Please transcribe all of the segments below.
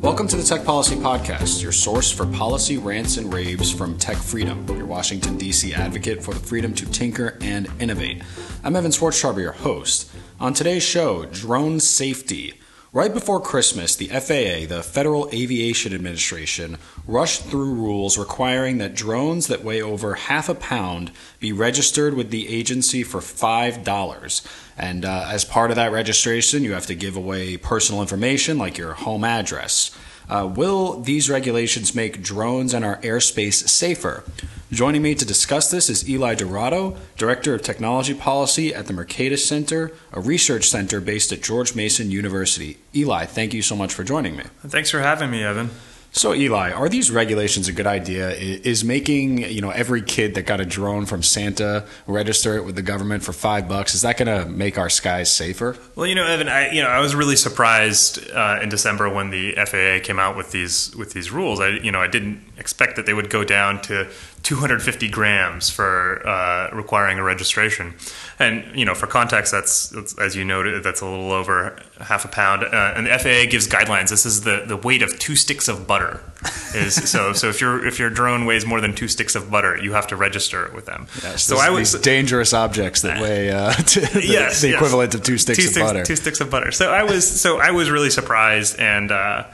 Welcome to the Tech Policy Podcast, your source for policy rants and raves from Tech Freedom, your Washington, D.C. advocate for the freedom to tinker and innovate. I'm Evan Swartzcharber, your host. On today's show, drone safety. Right before Christmas, the FAA, the Federal Aviation Administration, rushed through rules requiring that drones that weigh over half a pound be registered with the agency for $5. And as part of that registration, you have to give away personal information like your home address. Will these regulations make drones and our airspace safer? Joining me to discuss this is Eli Dourado, Director of Technology Policy at the Mercatus Center, a research center based at George Mason University. Eli, thank you so much for joining me. Thanks for having me, Evan. So, Eli, are these regulations a good idea? Is making, every kid that got a drone from Santa register it with the government for $5, is that going to make our skies safer? Well, Evan, I was really surprised in December when the FAA came out with these rules. I didn't expect that they would go down to 250 grams for requiring a registration. And, for context, that's as you noted, that's a little over half a pound. And the FAA gives guidelines. This is the weight of 2 sticks of butter. So if your drone weighs more than 2 sticks of butter, you have to register it with them. Yes, so these dangerous objects that weigh the equivalent of 2 sticks of butter. 2 sticks of butter. So I was really surprised, and the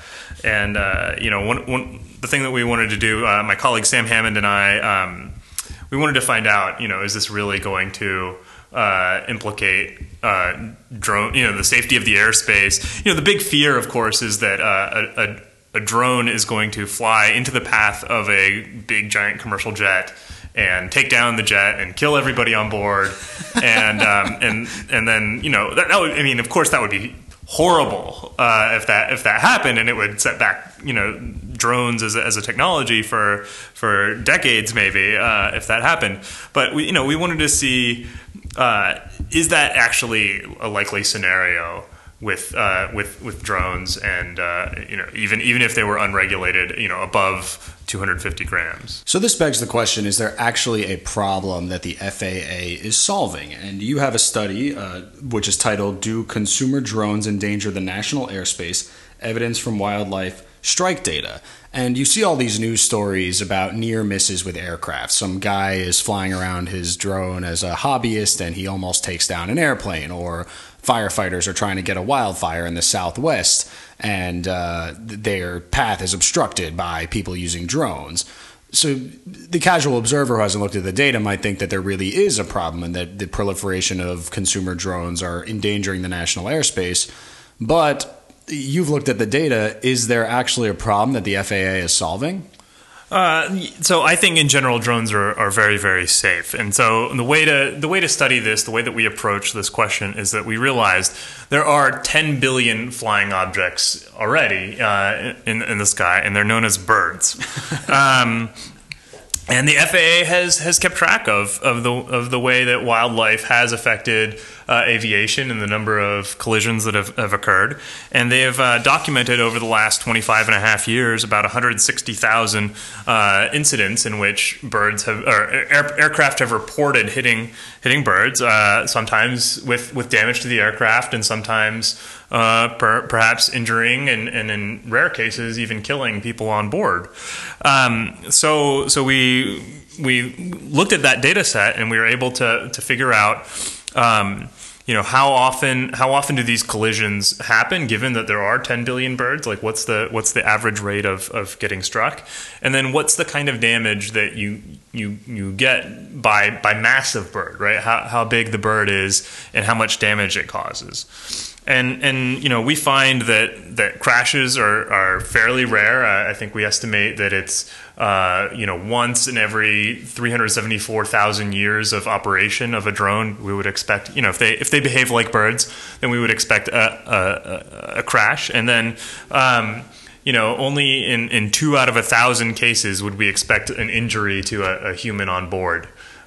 thing that we wanted to do, my colleague Sam Hammond and I, we wanted to find out, is this really going to implicate drone, the safety of the airspace? The big fear, of course, is that a drone is going to fly into the path of a big giant commercial jet and take down the jet and kill everybody on board, and then that would, of course, that would be horrible if that happened, and it would set back drones as a technology for decades maybe if that happened. But we wanted to see, is that actually a likely scenario with drones, and even if they were unregulated, above 250 grams. So this begs the question, is there actually a problem that the FAA is solving? And you have a study which is titled, "Do Consumer Drones Endanger the National Airspace? Evidence from Wildlife Strike Data." And you see all these news stories about near misses with aircraft. Some guy is flying around his drone as a hobbyist and he almost takes down an airplane, or firefighters are trying to get a wildfire in the Southwest and their path is obstructed by people using drones. So the casual observer who hasn't looked at the data might think that there really is a problem and that the proliferation of consumer drones are endangering the national airspace. But you've looked at the data. Is there actually a problem that the FAA is solving? So I think in general drones are very, very safe. And so the way to study this, the way that we approach this question, is that we realized there are 10 billion flying objects already in the sky, and they're known as birds. And the FAA has kept track of the way that wildlife has affected aviation and the number of collisions that have occurred. And they have documented over the last 25 and a half years about 160,000 incidents in which aircraft have reported hitting birds, sometimes with damage to the aircraft, and sometimes perhaps injuring and in rare cases even killing people on board. So we looked at that data set, and we were able to figure out how often do these collisions happen, given that there are 10 billion birds? Like what's the average rate of getting struck? And then what's the kind of damage that you get by massive bird, right? How big the bird is and how much damage it causes. And we find that crashes are fairly rare. I think we estimate that it's once in every 374,000 years of operation of a drone, we would expect, if they behave like birds, then we would expect a crash. And then only in 2 out of 1,000 cases would we expect an injury to a human on board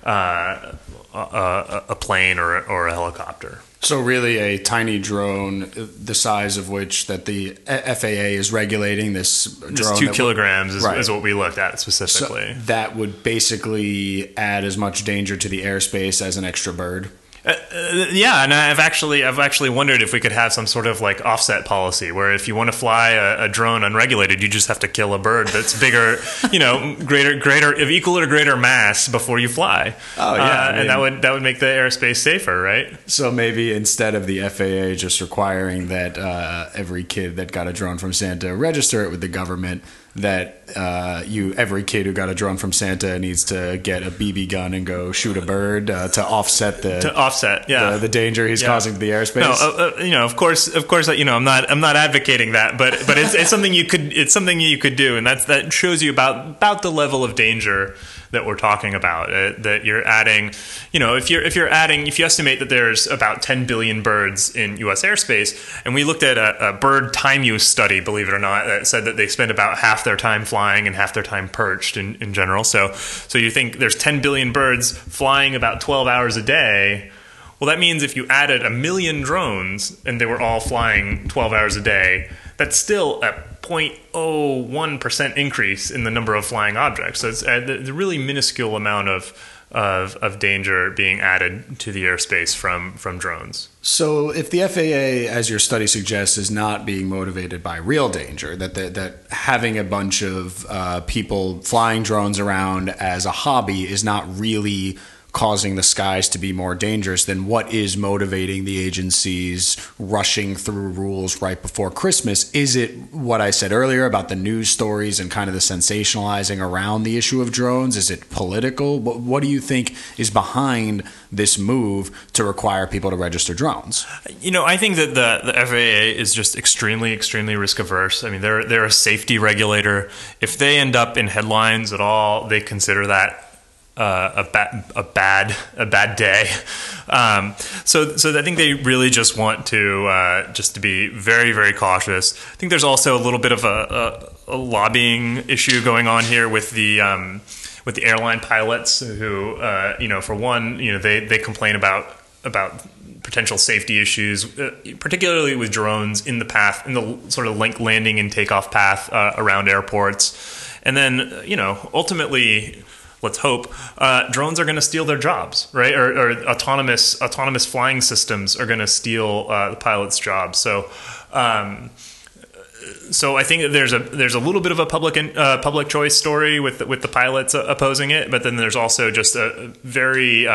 a plane or a helicopter. So really a tiny drone, the size of which that the FAA is regulating, this drone. Just 2 kilograms is what we looked at specifically. So that would basically add as much danger to the airspace as an extra bird? Yeah, and I've actually wondered if we could have some sort of like offset policy where if you want to fly a drone unregulated, you just have to kill a bird that's bigger, greater of equal or greater mass before you fly. Oh yeah, and that would make the airspace safer, right? So maybe instead of the FAA just requiring that every kid that got a drone from Santa register it with the government, that every kid who got a drone from Santa needs to get a BB gun and go shoot a bird to offset the danger he's causing to the airspace. No, of course, I'm not advocating that, but it's something you could do, and that shows you about the level of danger that we're talking about. That you're adding, if you estimate that there's about 10 billion birds in U.S. airspace, and we looked at a bird time use study, believe it or not, that said that they spend about half their time flying and half their time perched in general. So you think there's 10 billion birds flying about 12 hours a day. Well, that means if you added 1 million drones and they were all flying 12 hours a day, that's still a 0.01% increase in the number of flying objects. So it's a really minuscule amount of danger being added to the airspace from drones. So if the FAA, as your study suggests, is not being motivated by real danger, that having a bunch of people flying drones around as a hobby is not really causing the skies to be more dangerous, then what is motivating the agencies rushing through rules right before Christmas? Is it what I said earlier about the news stories and kind of the sensationalizing around the issue of drones? Is it political? What do you think is behind this move to require people to register drones? I think that the FAA is just extremely, extremely risk averse. I mean, they're a safety regulator. If they end up in headlines at all, they consider that a bad day. So I think they really just want to be very, very cautious. I think there's also a little bit of a lobbying issue going on here with the airline pilots who, for one, they complain about potential safety issues, particularly with drones in the sort of landing and takeoff path around airports. And then, ultimately, let's hope, drones are going to steal their jobs, right? Or autonomous flying systems are going to steal the pilot's jobs. So I think that there's a little bit of a public choice story with the pilots opposing it, but then there's also just a very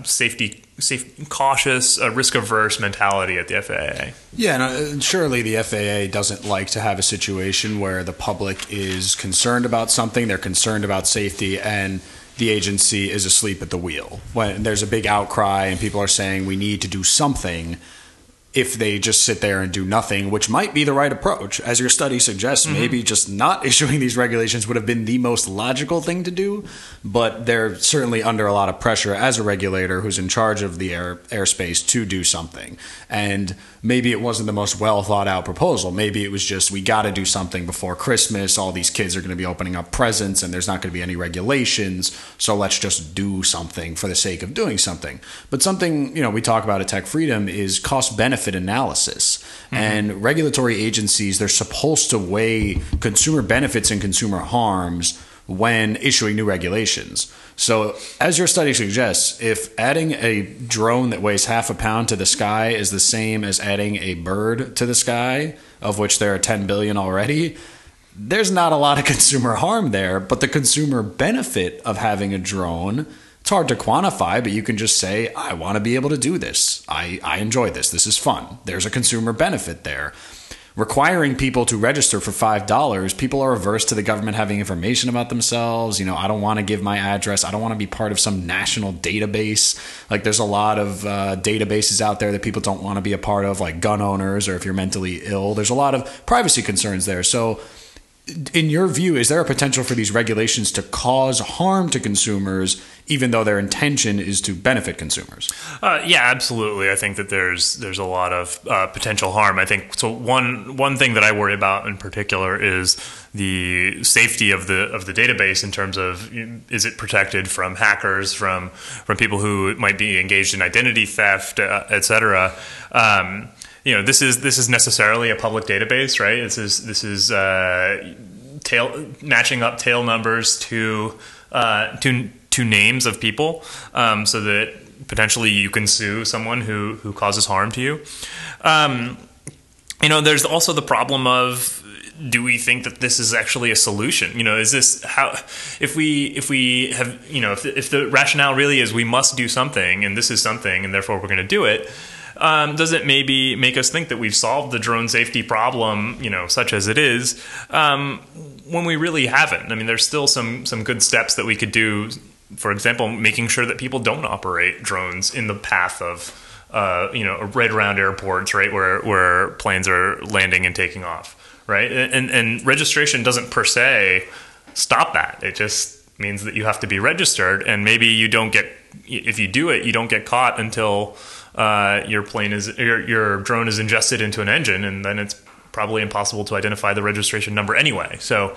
cautious, risk-averse mentality at the FAA. Yeah, and surely the FAA doesn't like to have a situation where the public is concerned about something, they're concerned about safety, and the agency is asleep at the wheel. When there's a big outcry and people are saying we need to do something, if they just sit there and do nothing, which might be the right approach. As your study suggests, maybe just not issuing these regulations would have been the most logical thing to do, but they're certainly under a lot of pressure as a regulator who's in charge of the airspace to do something. And maybe it wasn't the most well thought out proposal. Maybe it was just, we got to do something before Christmas. All these kids are going to be opening up presents and there's not going to be any regulations. So let's just do something for the sake of doing something. But something, we talk about at Tech Freedom is cost benefit analysis. And regulatory agencies, they're supposed to weigh consumer benefits and consumer harms when issuing new regulations. So as your study suggests, if adding a drone that weighs half a pound to the sky is the same as adding a bird to the sky, of which there are 10 billion already, there's not a lot of consumer harm there. But the consumer benefit of having a drone, it's hard to quantify, but you can just say, I want to be able to do this. I enjoy this. This is fun. There's a consumer benefit there. Requiring people to register for $5, people are averse to the government having information about themselves. I don't want to give my address. I don't want to be part of some national database. Like, there's a lot of databases out there that people don't want to be a part of, like gun owners, or if you're mentally ill. There's a lot of privacy concerns there. So in your view, is there a potential for these regulations to cause harm to consumers, even though their intention is to benefit consumers? Yeah, absolutely. I think that there's a lot of potential harm. I think so. One thing that I worry about in particular is the safety of the database in terms of, is it protected from hackers, from people who might be engaged in identity theft, et cetera. This is necessarily a public database, right? This is matching up tail numbers to names of people, so that potentially you can sue someone who causes harm to you. There's also the problem of, do we think that this is actually a solution? Is this how, if we have, if the rationale really is we must do something and this is something and therefore we're going to do it, does it maybe make us think that we've solved the drone safety problem, such as it is, when we really haven't? I mean, there's still some good steps that we could do. For example, making sure that people don't operate drones in the path of, right around airports, right, where planes are landing and taking off. Right, and registration doesn't per se stop that. It just means that you have to be registered, and maybe you don't get, if you do it, you don't get caught until your drone is ingested into an engine, and then it's probably impossible to identify the registration number anyway. So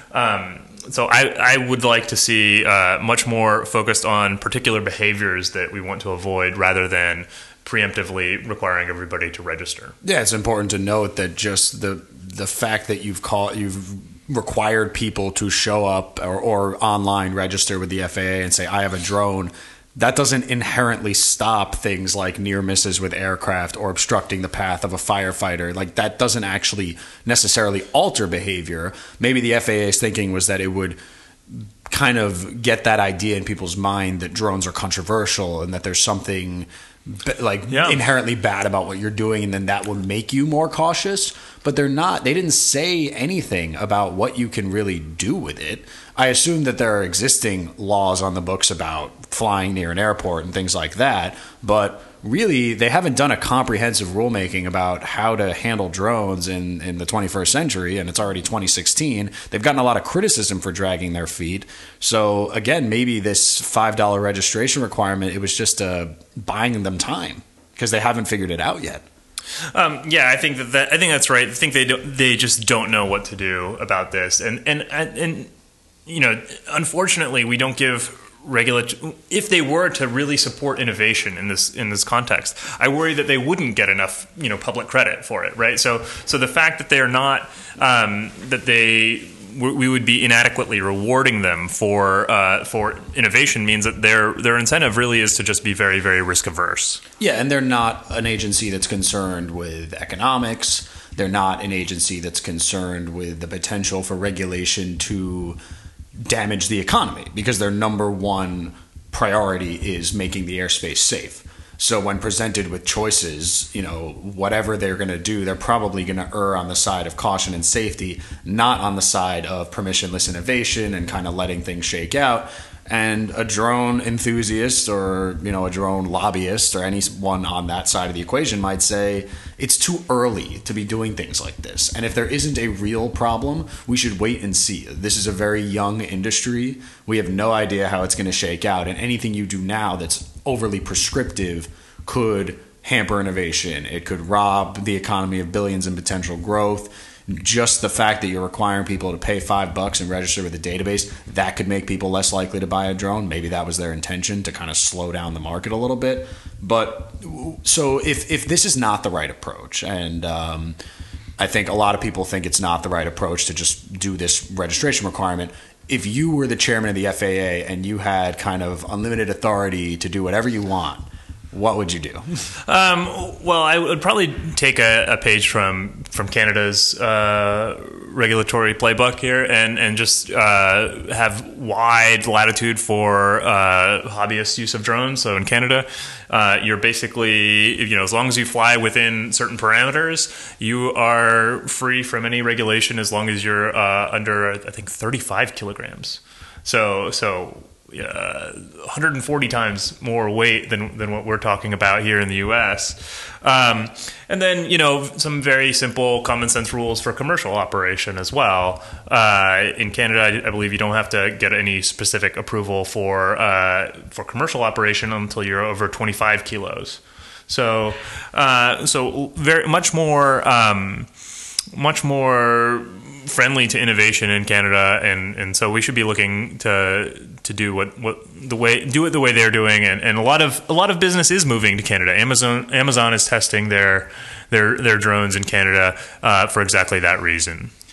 I would like to see much more focused on particular behaviors that we want to avoid, rather than preemptively requiring everybody to register. Yeah, it's important to note that just the fact that you've required people to show up or online register with the FAA and say, I have a drone, that doesn't inherently stop things like near misses with aircraft or obstructing the path of a firefighter. Like, that doesn't actually necessarily alter behavior. Maybe the FAA's thinking was that it would kind of get that idea in people's mind that drones are controversial and that there's something inherently bad about what you're doing, and then that will make you more cautious. But they're not. They didn't say anything about what you can really do with it. I assume that there are existing laws on the books about flying near an airport and things like that, but really they haven't done a comprehensive rulemaking about how to handle drones in the 21st century, and it's already 2016. They've gotten a lot of criticism for dragging their feet. So again, maybe this $5 registration requirement, it was just buying them time because they haven't figured it out yet. I think that's right. I think they just don't know what to do about this, and unfortunately, we don't give if they were to really support innovation in this context, I worry that they wouldn't get enough public credit for it, right? So the fact that they are not we would be inadequately rewarding them for innovation means that their incentive really is to just be very, very risk averse. Yeah, and they're not an agency that's concerned with economics. They're not an agency that's concerned with the potential for regulation to damage the economy, because their number one priority is making the airspace safe. So when presented with choices, whatever they're going to do, they're probably going to err on the side of caution and safety, not on the side of permissionless innovation and kind of letting things shake out. And a drone enthusiast or, a drone lobbyist or anyone on that side of the equation might say it's too early to be doing things like this. And if there isn't a real problem, we should wait and see. This is a very young industry. We have no idea how it's going to shake out. And anything you do now that's overly prescriptive could hamper innovation. It could rob the economy of billions in potential growth. Just the fact that you're requiring people to pay $5 and register with a database, that could make people less likely to buy a drone. Maybe that was their intention, to kind of slow down the market a little bit. But so if this is not the right approach, and I think a lot of people think it's not the right approach to just do this registration requirement. If you were the chairman of the FAA and you had kind of unlimited authority to do whatever you want, what would you do? Well, I would probably take a page from Canada's regulatory playbook here, and just have wide latitude for hobbyist use of drones. So in Canada, you're basically, as long as you fly within certain parameters, you are free from any regulation as long as you're under, I think, 35 kilograms. So 140 times more weight than what we're talking about here in the U.S. And then, some very simple common sense rules for commercial operation as well. In Canada, I believe you don't have to get any specific approval for commercial operation until you're over 25 kilos. So very much more friendly to innovation in Canada, and so we should be looking to do it the way they're doing, and a lot of business is moving to Canada. Amazon is testing their drones in Canada for exactly that reason.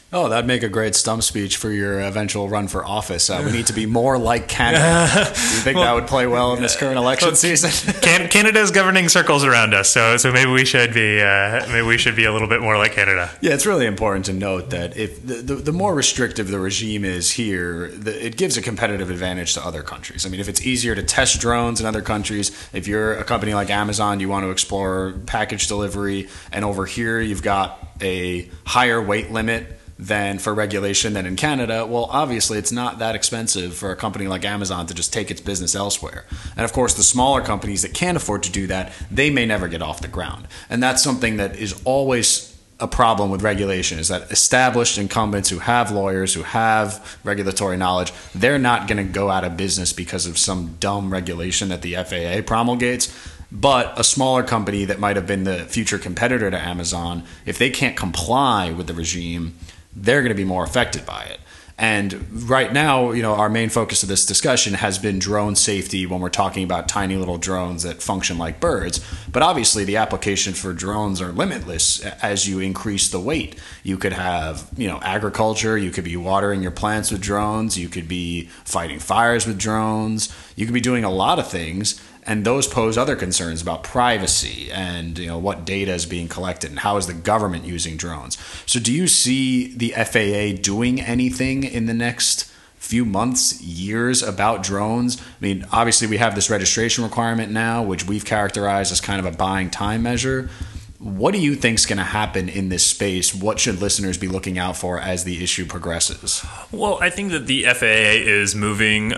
Oh, that'd make a great stump speech for your eventual run for office. We need to be more like Canada. Do you think that would play well in this current election season? Canada's governing circles around us, so maybe we should be a little bit more like Canada. Yeah, it's really important to note that if the more restrictive the regime is here, it gives a competitive advantage to other countries. I mean, if it's easier to test drones in other countries, if you're a company like Amazon, you want to explore package delivery, and over here you've got a higher weight limit than for regulation than in Canada, well, obviously it's not that expensive for a company like Amazon to just take its business elsewhere. And of course, the smaller companies that can't afford to do that, they may never get off the ground. And that's something that is always a problem with regulation, is that established incumbents who have lawyers, who have regulatory knowledge, they're not going to go out of business because of some dumb regulation that the FAA promulgates. But a smaller company that might have been the future competitor to Amazon, if they can't comply with the regime, they're going to be more affected by it. And right now, our main focus of this discussion has been drone safety when we're talking about tiny little drones that function like birds. But obviously, the applications for drones are limitless as you increase the weight. You could have, agriculture. You could be watering your plants with drones. You could be fighting fires with drones. You could be doing a lot of things. And those pose other concerns about privacy and what data is being collected and how is the government using drones. So do you see the FAA doing anything in the next few months, years about drones? I mean, obviously we have this registration requirement now, which we've characterized as kind of a buying time measure. What do you think is going to happen in this space? What should listeners be looking out for as the issue progresses? Well, I think that the FAA is moving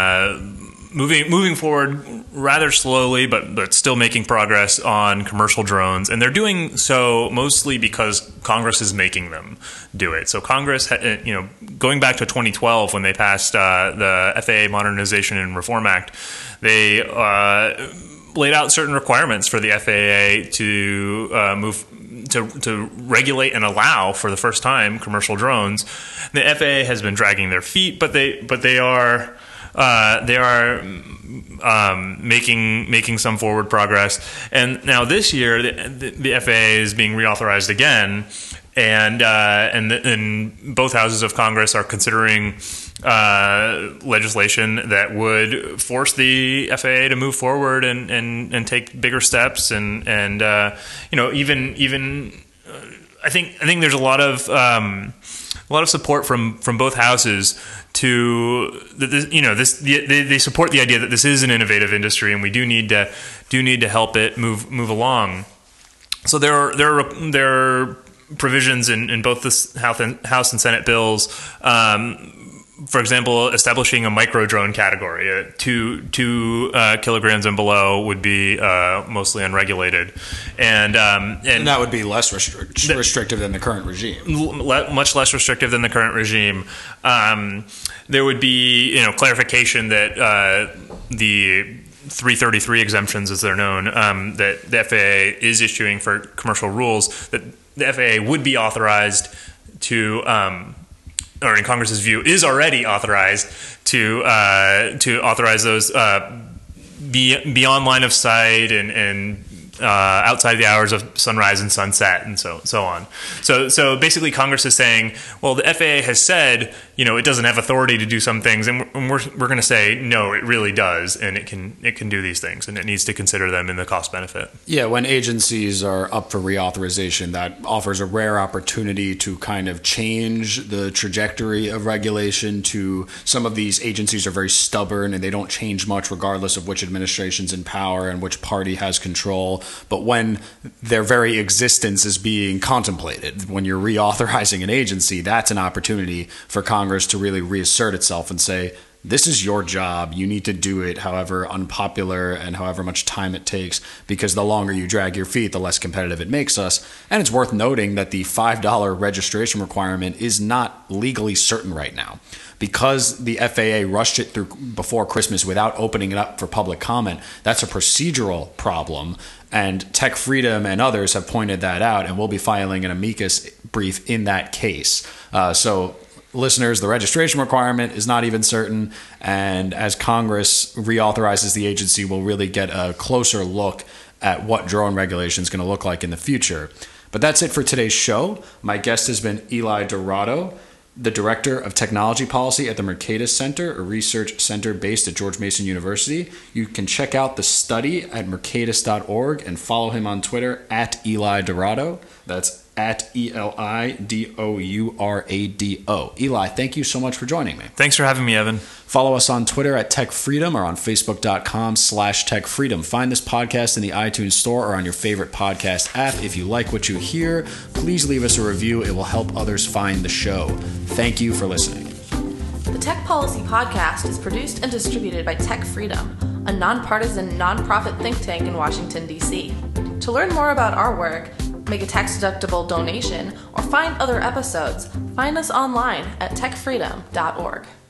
forward rather slowly, but still making progress on commercial drones, and they're doing so mostly because Congress is making them do it. So Congress, going back to 2012 when they passed the FAA Modernization and Reform Act, they laid out certain requirements for the FAA to move to regulate and allow for the first time commercial drones. The FAA has been dragging their feet, but they are making some forward progress. And now this year, the FAA is being reauthorized again, and both houses of Congress are considering legislation that would force the FAA to move forward and take bigger steps. And even I think there's a lot of support from both houses to they support the idea that this is an innovative industry and we do need to help it move along. So there are provisions in both the House and Senate bills. For example, establishing a micro drone category, 2 kilograms and below would be mostly unregulated, and that would be less restrictive than the current regime. Much less restrictive than the current regime. There would be clarification that the 333 exemptions, as they're known, that the FAA is issuing for commercial rules, that the FAA would be authorized to. Or in Congress's view, is already authorized to authorize those beyond line of sight and outside the hours of sunrise and sunset and so on. So basically, Congress is saying, well, the FAA has said it doesn't have authority to do some things, and we're going to say no, it really does, and it can do these things, and it needs to consider them in the cost benefit. Yeah, when agencies are up for reauthorization, that offers a rare opportunity to kind of change the trajectory of regulation. To some of these agencies are very stubborn and they don't change much regardless of which administration's in power and which party has control. But when their very existence is being contemplated, when you're reauthorizing an agency, that's an opportunity for Congress to really reassert itself and say, this is your job. You need to do it however unpopular and however much time it takes, because the longer you drag your feet, the less competitive it makes us. And it's worth noting that the $5 registration requirement is not legally certain right now. Because the FAA rushed it through before Christmas without opening it up for public comment, that's a procedural problem. And Tech Freedom and others have pointed that out, and we'll be filing an amicus brief in that case. So listeners, the registration requirement is not even certain, and as Congress reauthorizes the agency, we'll really get a closer look at what drone regulation is going to look like in the future. But that's it for today's show. My guest has been Eli Dourado, the Director of Technology Policy at the Mercatus Center, a research center based at George Mason University. You can check out the study at mercatus.org and follow him on Twitter at Eli Dourado. That's at ELIDOURADO. Eli, thank you so much for joining me. Thanks for having me, Evan. Follow us on Twitter at Tech Freedom or on Facebook.com/Tech Freedom. Find this podcast in the iTunes Store or on your favorite podcast app. If you like what you hear, please leave us a review. It will help others find the show. Thank you for listening. The Tech Policy Podcast is produced and distributed by Tech Freedom, a nonpartisan, nonprofit think tank in Washington, D.C. To learn more about our work, make a tax-deductible donation, or find other episodes, find us online at techfreedom.org.